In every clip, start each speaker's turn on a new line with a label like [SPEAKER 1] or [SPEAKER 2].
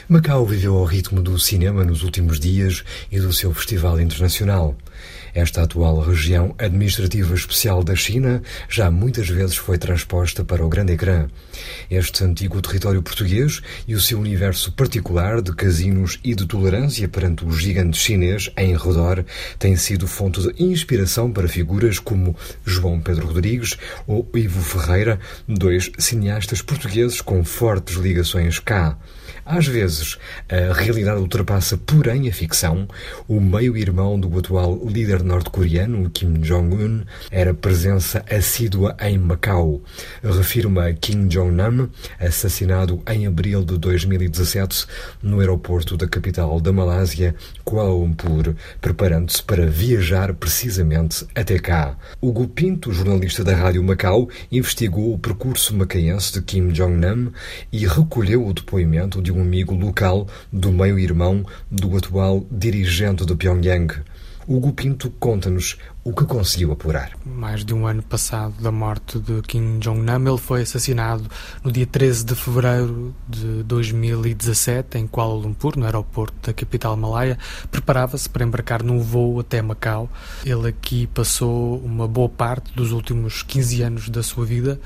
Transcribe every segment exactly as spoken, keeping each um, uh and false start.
[SPEAKER 1] Macau viveu ao ritmo do cinema nos últimos dias e do seu festival internacional. Esta atual região administrativa especial da China já muitas vezes foi transposta para o grande ecrã. Este antigo território português e o seu universo particular de casinos e de tolerância perante o gigante chinês em redor têm sido fonte de inspiração para figuras como João Pedro Rodrigues ou Ivo Ferreira, dois cineastas portugueses com fortes ligações cá. Às vezes, a realidade ultrapassa, porém, a ficção. O meio-irmão do atual líder norte-coreano, Kim Jong-un, era presença assídua em Macau. Refiro-me a Kim Jong-nam, assassinado em abril de dois mil e dezassete no aeroporto da capital da Malásia, Kuala Lumpur, preparando-se para viajar precisamente até cá. Hugo Pinto, jornalista da Rádio Macau, investigou o percurso macaense de Kim Jong-nam e recolheu o depoimento de um amigo local do meio-irmão do atual dirigente de Pyongyang. Hugo Pinto conta-nos o que conseguiu apurar.
[SPEAKER 2] Mais de um ano passado da morte de Kim Jong-nam, ele foi assassinado no dia treze de fevereiro de dois mil e dezassete em Kuala Lumpur, no aeroporto da capital malaia. Preparava-se para embarcar num voo até Macau. Ele aqui passou uma boa parte dos últimos quinze anos da sua vida.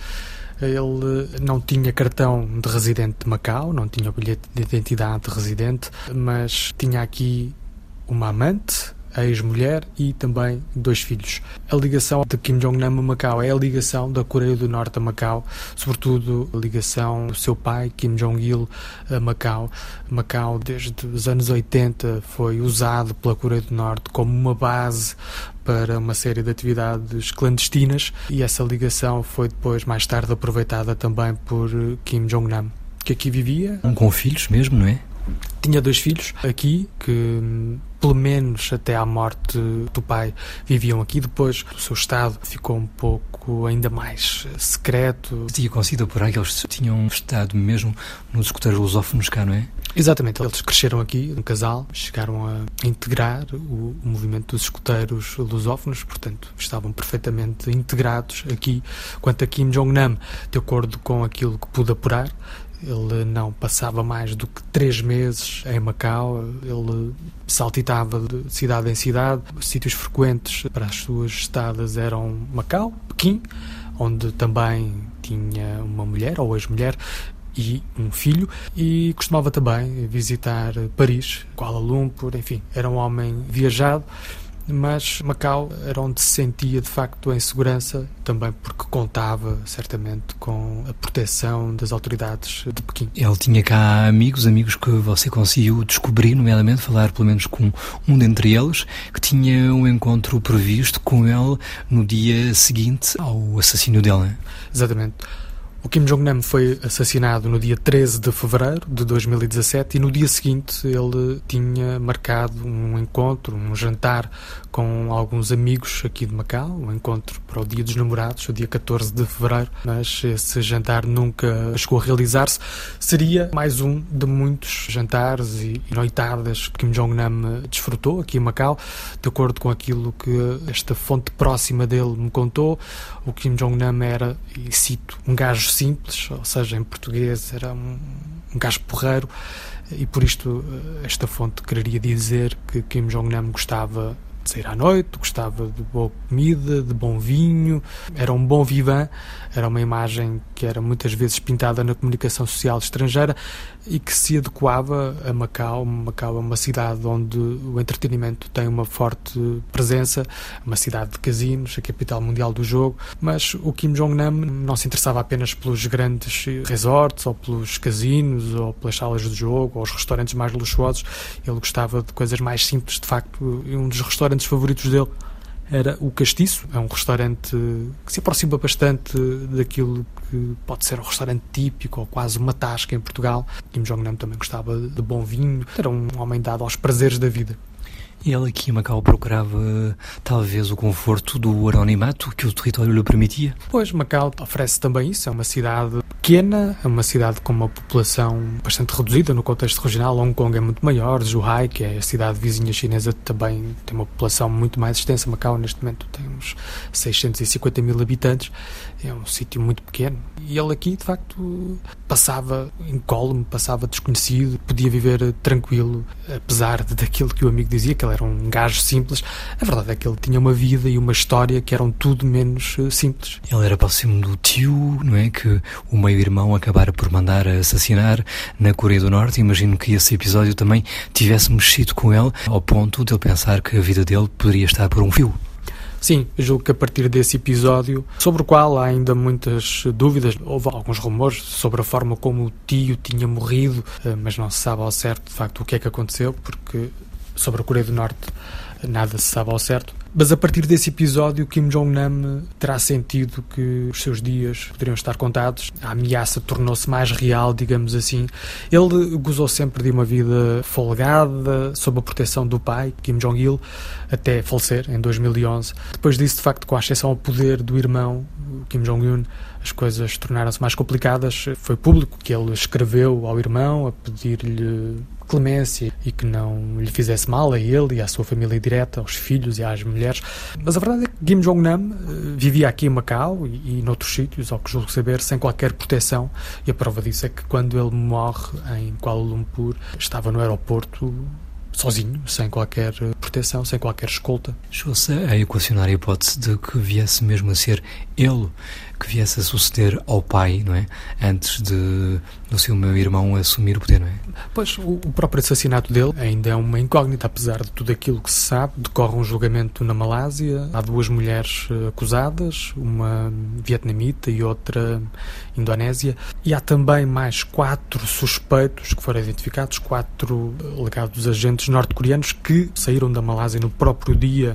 [SPEAKER 2] Ele não tinha cartão de residente de Macau, não tinha o bilhete de identidade de residente, mas tinha aqui uma amante, a ex-mulher e também dois filhos. A ligação de Kim Jong-nam a Macau é a ligação da Coreia do Norte a Macau, sobretudo a ligação do seu pai, Kim Jong-il, a Macau. Macau, desde os anos oitenta, foi usado pela Coreia do Norte como uma base para uma série de atividades clandestinas e essa ligação foi depois, mais tarde, aproveitada também por Kim Jong-nam, que aqui vivia.
[SPEAKER 1] Com filhos mesmo, não é?
[SPEAKER 2] Tinha dois filhos aqui que, pelo menos até à morte do pai, viviam aqui. Depois o seu estado ficou um pouco ainda mais secreto.
[SPEAKER 1] Tinha conseguido apurar que eles tinham estado mesmo nos escuteiros lusófonos cá, não é?
[SPEAKER 2] Exatamente, eles cresceram aqui, um casal, chegaram a integrar o, o movimento dos escuteiros lusófonos, portanto estavam perfeitamente integrados aqui. Quanto a Kim Jong-nam, de acordo com aquilo que pude apurar, ele não passava mais do que três meses em Macau, ele saltitava de cidade em cidade. Sítios frequentes para as suas estadas eram Macau, Pequim, onde também tinha uma mulher ou ex-mulher e um filho, e costumava também visitar Paris, Kuala Lumpur, enfim, era um homem viajado. Mas Macau era onde se sentia de facto em segurança, também porque contava certamente com a proteção das autoridades de Pequim.
[SPEAKER 1] Ele tinha cá amigos, amigos que você conseguiu descobrir, nomeadamente falar pelo menos com um dentre eles, que tinha um encontro previsto com ele no dia seguinte ao assassínio dele, não é?
[SPEAKER 2] Exatamente. O Kim Jong-nam foi assassinado no dia treze de fevereiro de dois mil e dezassete e no dia seguinte ele tinha marcado um encontro, um jantar com alguns amigos aqui de Macau, um encontro para o Dia dos Namorados, o dia catorze de fevereiro, mas esse jantar nunca chegou a realizar-se. Seria mais um de muitos jantares e noitadas que Kim Jong-nam desfrutou aqui em Macau, de acordo com aquilo que esta fonte próxima dele me contou. O Kim Jong-nam era, e cito, um gajo simples, ou seja, em português era um, um gajo porreiro, e por isto esta fonte quereria dizer que Kim Jong-nam gostava de sair à noite, gostava de boa comida, de bom vinho, era um bom vivant, era uma imagem que era muitas vezes pintada na comunicação social estrangeira e que se adequava a Macau. Macau é uma cidade onde o entretenimento tem uma forte presença, uma cidade de casinos, a capital mundial do jogo, mas o Kim Jong-nam não se interessava apenas pelos grandes resorts ou pelos casinos ou pelas salas de jogo ou os restaurantes mais luxuosos. Ele gostava de coisas mais simples. De facto, um dos restaurantes favoritos dele era o Castiço. É um restaurante que se aproxima bastante daquilo que pode ser um restaurante típico ou quase uma tasca em Portugal. Kim Jong-nam também gostava de bom vinho, era um homem dado aos prazeres da vida.
[SPEAKER 3] E ele aqui em Macau procurava talvez o conforto do anonimato que o território lhe permitia?
[SPEAKER 2] Pois, Macau oferece também isso. É uma cidade pequena, é uma cidade com uma população bastante reduzida no contexto regional. Hong Kong é muito maior, Zhuhai, que é a cidade vizinha chinesa, também tem uma população muito mais extensa. Macau neste momento tem uns seiscentos e cinquenta mil habitantes, é um sítio muito pequeno. E ele aqui, de facto, passava incólume, passava desconhecido, podia viver tranquilo, apesar de, daquilo que o amigo dizia, que ele era um gajo simples. A verdade é que ele tinha uma vida e uma história que eram tudo menos uh, simples.
[SPEAKER 3] Ele era próximo do tio, não é? Que o meio-irmão acabara por mandar assassinar na Coreia do Norte. Imagino que esse episódio também tivesse mexido com ele, ao ponto de ele pensar que a vida dele poderia estar por um fio.
[SPEAKER 2] Sim, eu julgo que a partir desse episódio, sobre o qual há ainda muitas dúvidas, houve alguns rumores sobre a forma como o tio tinha morrido, mas não se sabe ao certo, de facto, o que é que aconteceu, porque sobre a Coreia do Norte nada se sabe ao certo. Mas a partir desse episódio, Kim Jong-nam terá sentido que os seus dias poderiam estar contados. A ameaça tornou-se mais real, digamos assim. Ele gozou sempre de uma vida folgada, sob a proteção do pai, Kim Jong-il, até falecer em dois mil e onze. Depois disso, de facto, com a ascensão ao poder do irmão, Kim Jong-un, as coisas tornaram-se mais complicadas. Foi público que ele escreveu ao irmão a pedir-lhe clemência e que não lhe fizesse mal a ele e à sua família direta, aos filhos e às mulheres. Mas a verdade é que Kim Jong-nam vivia aqui em Macau e, e noutros sítios, ao que julgo saber, sem qualquer proteção. E a prova disso é que quando ele morre em Kuala Lumpur, estava no aeroporto sozinho, sem qualquer proteção, sem qualquer escolta.
[SPEAKER 3] Chegou-se a equacionar a hipótese de que viesse mesmo a ser ele que viesse a suceder ao pai, não é? Antes de do seu meu irmão assumir o poder, não é?
[SPEAKER 2] Pois, o, o próprio assassinato dele ainda é uma incógnita, apesar de tudo aquilo que se sabe. Decorre um julgamento na Malásia, há duas mulheres acusadas, uma vietnamita e outra indonésia, e há também mais quatro suspeitos que foram identificados, quatro alegados agentes norte-coreanos que saíram da Malásia no próprio dia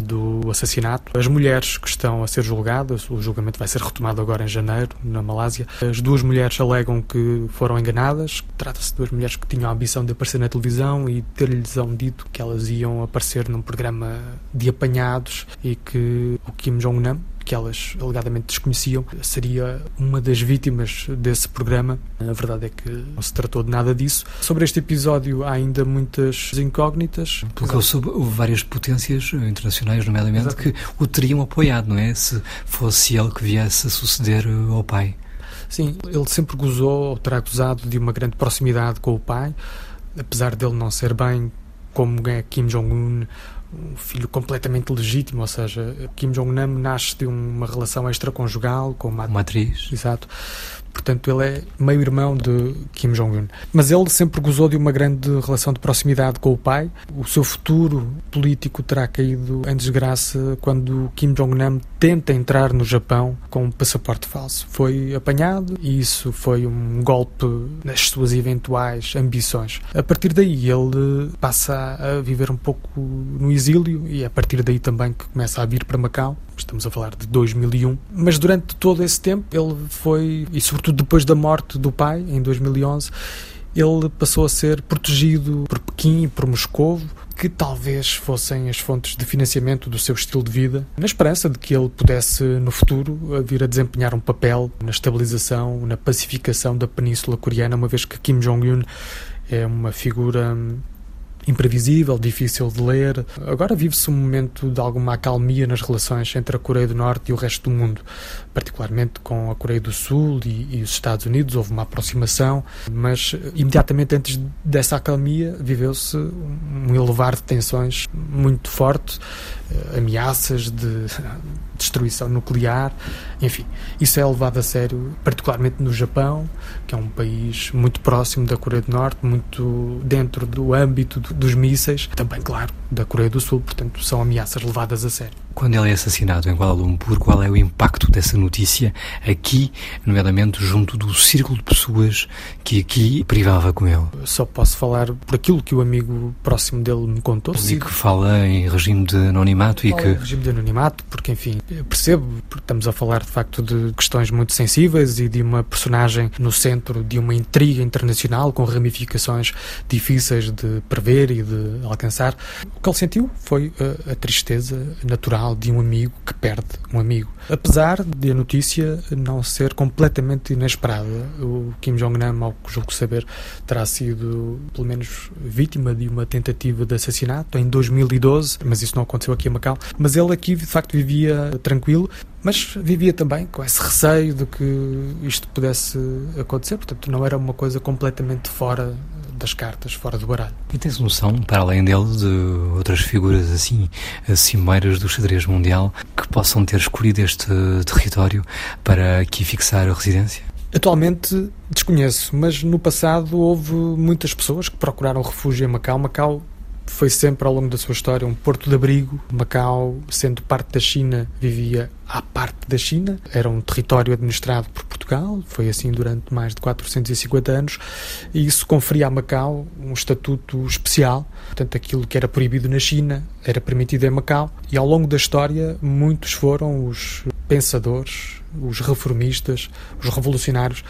[SPEAKER 2] do assassinato. As mulheres que estão a ser julgadas, o julgamento vai ser retomado agora em janeiro, na Malásia. As duas mulheres alegam que foram enganadas. Trata-se de duas mulheres que tinham a ambição de aparecer na televisão e ter-lhes dito que elas iam aparecer num programa de apanhados e que o Kim Jong-nam, que elas alegadamente desconheciam, seria uma das vítimas desse programa. A verdade é que não se tratou de nada disso. Sobre este episódio há ainda muitas incógnitas.
[SPEAKER 3] Porque eu soube, houve várias potências internacionais, nomeadamente, Exato. Que o teriam apoiado, não é? Se fosse ele que viesse a suceder ao pai.
[SPEAKER 2] Sim, ele sempre gozou, ou terá gozado de uma grande proximidade com o pai, apesar dele não ser bem como é Kim Jong-un, um filho completamente legítimo, ou seja, Kim Jong-nam nasce de uma relação extraconjugal com uma,
[SPEAKER 3] uma atriz.
[SPEAKER 2] Exato. Portanto, ele é meio-irmão de Kim Jong-un. Mas ele sempre gozou de uma grande relação de proximidade com o pai. O seu futuro político terá caído em desgraça quando Kim Jong-nam tenta entrar no Japão com um passaporte falso. Foi apanhado e isso foi um golpe nas suas eventuais ambições. A partir daí, ele passa a viver um pouco no exílio e é a partir daí também que começa a vir para Macau. Estamos a falar de dois mil e um. Mas durante todo esse tempo, ele foi, e sobretudo depois da morte do pai, em dois mil e onze, ele passou a ser protegido por Pequim e por Moscovo, que talvez fossem as fontes de financiamento do seu estilo de vida, na esperança de que ele pudesse, no futuro, vir a desempenhar um papel na estabilização, na pacificação da Península Coreana, uma vez que Kim Jong-un é uma figura imprevisível, difícil de ler. Agora vive-se um momento de alguma acalmia nas relações entre a Coreia do Norte e o resto do mundo, particularmente com a Coreia do Sul e, e os Estados Unidos. Houve uma aproximação, mas imediatamente antes dessa acalmia viveu-se um elevar de tensões muito forte, ameaças de destruição nuclear, enfim, isso é levado a sério, particularmente no Japão, que é um país muito próximo da Coreia do Norte, muito dentro do âmbito do, dos mísseis, também, claro, da Coreia do Sul, portanto, são ameaças levadas a sério.
[SPEAKER 3] Quando ele é assassinado em Kuala Lumpur, qual é o impacto dessa notícia aqui, nomeadamente junto do círculo de pessoas que aqui privava com ele?
[SPEAKER 2] Só posso falar por aquilo que o amigo próximo dele me contou.
[SPEAKER 3] E que fala em regime de anonimato e
[SPEAKER 2] fala
[SPEAKER 3] que...
[SPEAKER 2] em regime de anonimato, porque enfim, eu percebo, porque estamos a falar de facto de questões muito sensíveis e de uma personagem no centro de uma intriga internacional com ramificações difíceis de prever e de alcançar. O que ele sentiu foi a, a tristeza natural de um amigo que perde um amigo. Apesar de a notícia não ser completamente inesperada, o Kim Jong-nam, ao que julgo saber, terá sido pelo menos vítima de uma tentativa de assassinato em dois mil e doze, mas isso não aconteceu aqui em Macau. Mas ele aqui de facto vivia tranquilo, mas vivia também com esse receio de que isto pudesse acontecer, portanto não era uma coisa completamente fora das cartas, fora do baralho.
[SPEAKER 3] E tens noção, para além dele, de outras figuras assim, cimeiras do xadrez mundial, que possam ter escolhido este território para aqui fixar a residência?
[SPEAKER 2] Atualmente desconheço, mas no passado houve muitas pessoas que procuraram refúgio em Macau. Macau foi sempre, ao longo da sua história, um porto de abrigo. Macau, sendo parte da China, vivia à parte da China. Era um território administrado por Portugal. Foi assim durante mais de quatrocentos e cinquenta anos. E isso conferia a Macau um estatuto especial. Portanto, aquilo que era proibido na China era permitido em Macau. E ao longo da história, muitos foram os pensadores, os reformistas, os revolucionários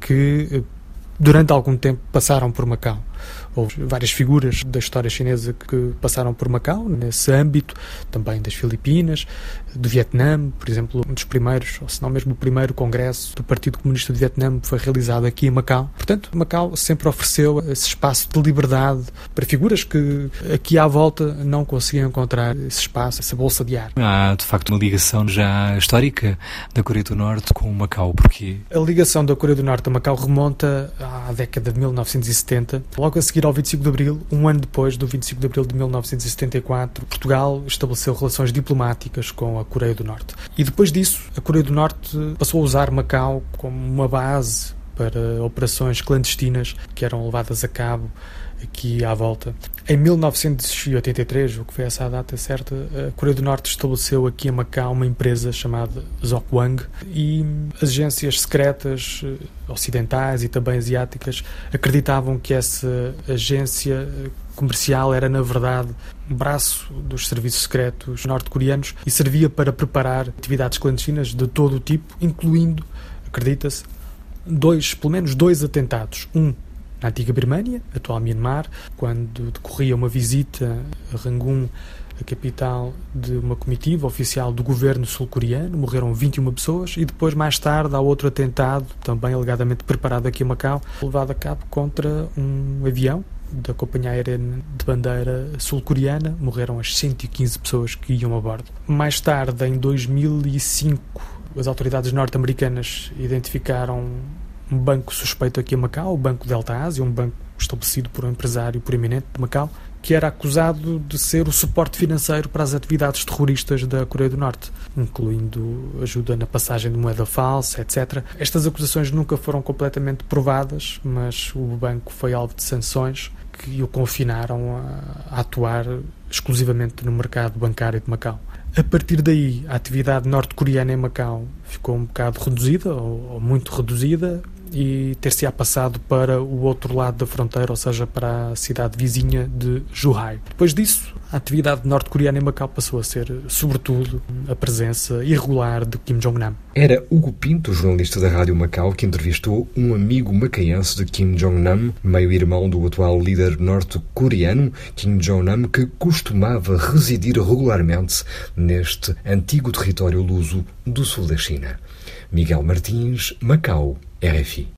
[SPEAKER 2] que durante algum tempo passaram por Macau. Houve várias figuras da história chinesa que passaram por Macau, nesse âmbito, também das Filipinas, do Vietnã, por exemplo, um dos primeiros, ou se não mesmo o primeiro congresso do Partido Comunista do Vietnã foi realizado aqui em Macau. Portanto, Macau sempre ofereceu esse espaço de liberdade para figuras que aqui à volta não conseguiam encontrar esse espaço, essa bolsa de ar.
[SPEAKER 3] Há, de facto, uma ligação já histórica da Coreia do Norte com Macau. Porquê?
[SPEAKER 2] A ligação da Coreia do Norte a Macau remonta à década de mil novecentos e setenta, logo a seguir ao vinte e cinco de Abril, um ano depois do vinte e cinco de Abril de mil novecentos e setenta e quatro, Portugal estabeleceu relações diplomáticas com a Coreia do Norte. E depois disso, a Coreia do Norte passou a usar Macau como uma base para operações clandestinas que eram levadas a cabo aqui à volta. Em mil novecentos e oitenta e três, o que foi essa a data certa, a Coreia do Norte estabeleceu aqui em Macau uma empresa chamada Zokwang e agências secretas ocidentais e também asiáticas acreditavam que essa agência comercial era, na verdade, um braço dos serviços secretos norte-coreanos e servia para preparar atividades clandestinas de todo o tipo, incluindo, acredita-se, dois, pelo menos dois atentados. Um na antiga Birmânia, atual Myanmar, quando decorria uma visita a Rangoon, a capital de uma comitiva oficial do governo sul-coreano, morreram vinte e uma pessoas, e depois, mais tarde, há outro atentado, também alegadamente preparado aqui em Macau, levado a cabo contra um avião da companhia aérea de bandeira sul-coreana. Morreram as cento e quinze pessoas que iam a bordo. Mais tarde, em dois mil e cinco, as autoridades norte-americanas identificaram um banco suspeito aqui em Macau, o Banco Delta Ásia, um banco estabelecido por um empresário proeminente de Macau, que era acusado de ser o suporte financeiro para as atividades terroristas da Coreia do Norte, incluindo ajuda na passagem de moeda falsa, etcétera. Estas acusações nunca foram completamente provadas, mas o banco foi alvo de sanções que o confinaram a, a atuar exclusivamente no mercado bancário de Macau. A partir daí, a atividade norte-coreana em Macau ficou um bocado reduzida, ou, ou muito reduzida, e ter-se-á passado para o outro lado da fronteira, ou seja, para a cidade vizinha de Zhuhai. Depois disso, a atividade norte-coreana em Macau passou a ser, sobretudo, a presença irregular de Kim Jong-nam.
[SPEAKER 1] Era Hugo Pinto, jornalista da Rádio Macau, que entrevistou um amigo macaense de Kim Jong-nam, meio-irmão do atual líder norte-coreano, Kim Jong-nam, que costumava residir regularmente neste antigo território luso do sul da China. Miguel Martins, Macau, R F I.